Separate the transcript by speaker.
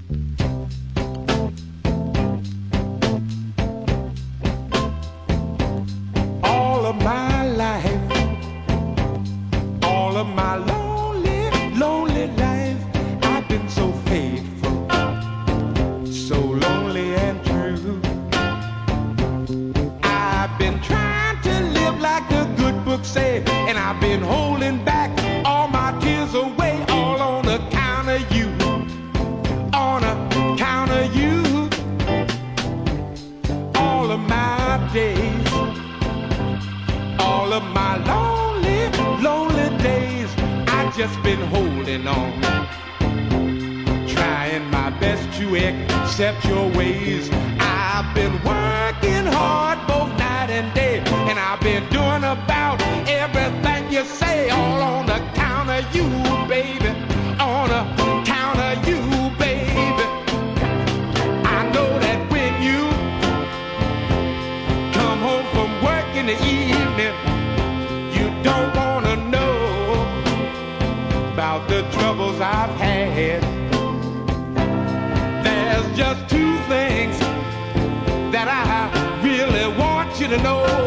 Speaker 1: All of my life, all of my lonely, lonely life, I've been so faithful, so lonely and true. I've been trying to live like the good book say, and I've been holding back all my tears away, all on account of you, on account of you. All of my days, all of my lonely, lonely days, I've just been holding on, trying my best to accept your ways. I've been working hard both night and day, and I've been doing about everything you say, all on account of you, baby, on account of you, baby. I know that when you come home from work in the evening, you don't want to know about the troubles I've had. There's just two things that I really want you to know.